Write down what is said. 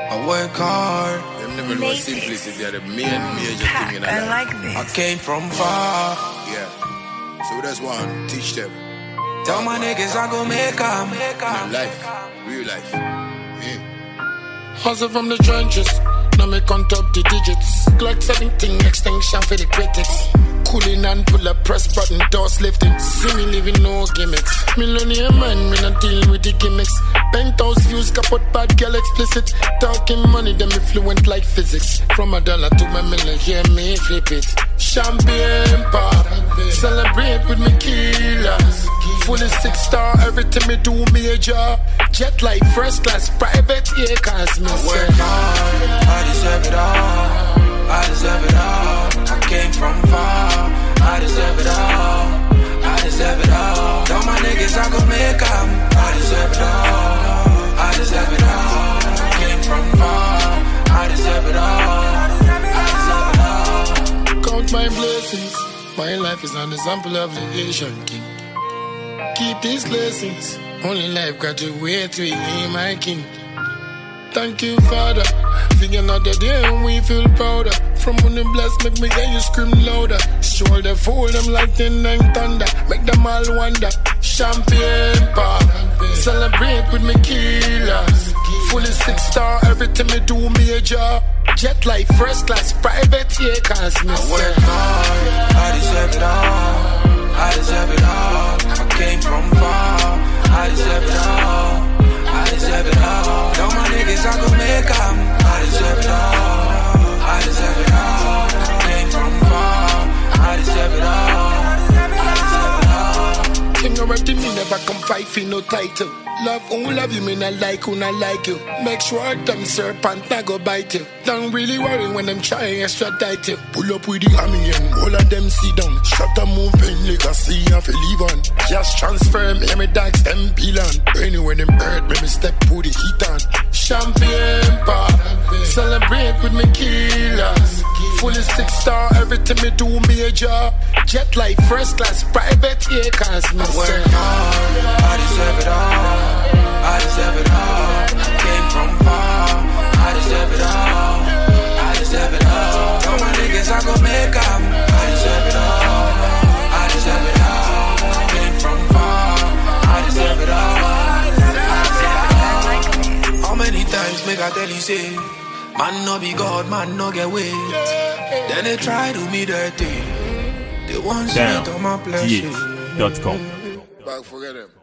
I work hard. Them never know simplicity are the major thing in our life. I came from far. Yeah. So that's one. Teach them. Tell my niggas I gon' make 'em. Life. Real life. Yeah. Hustle from the trenches. Now me count up the digits. Glock 17 extinction for the critics. Cooling and pull up press button, doors lifting. See me living no gimmicks. Millionaire man, me not dealing with the gimmicks. Penthouse views, kaput bad girl explicit. Talking money, them fluent like physics. From a dollar to my million, hear me flip it. Champagne pop, celebrate with me killers. Fully 6-star, everything me do major. Jet like first class, private, yeah, cause me work hard, I deserve it all. I deserve it all. I came from far. I deserve it all. I deserve it all. Tell my niggas I gon' make 'em. I deserve it all. I deserve it all. I came from far. I deserve it all. I deserve it all. Count my blessings. My life is an example of the Asian king. Keep these blessings. Only life got to wait to be my king. Thank you, Father. For another day and we feel prouder. From when you bless, make me hear you scream louder. Shoulder fool them like the nine thunder. Make them all wonder. Champagne pop, celebrate with me killers. Fully 6-star, everything me do major. Jet like first class, private, yeah, cause me work hard, I deserve it all. I deserve it all. I came from far. I deserve it all. I deserve it all. Tell my niggas I gon' make 'em. I deserve it all. I deserve it all. I came from far. I deserve it all. I deserve it all. King already me never come fight for no title. Love who love you, me not like who not like you. Make sure them serpent not go bite you. Don't really worry when them try extradite you. Pull up with the army and all of them sit down. Shut up moving legacy and feel leave on. Just transfer me, me dogs them peel on. Anyway them hurt me, me step put the heat on. Champagne pop, celebrate with me killers. Fully 6-star, everything me do major. Jet like first class, private, yeah, cause me work hard, I deserve it all. I deserve it all. I came from far. I deserve it all. I deserve it all. Tell my niggas I gon' make 'em. I deserve it all. I deserve it all. I came from far. I deserve it all. I deserve it all. How many times make I tell you say, man no be God, man no get weight. Then they try to me dirty. They want to on my pleasure. DH.com. Back, forget them.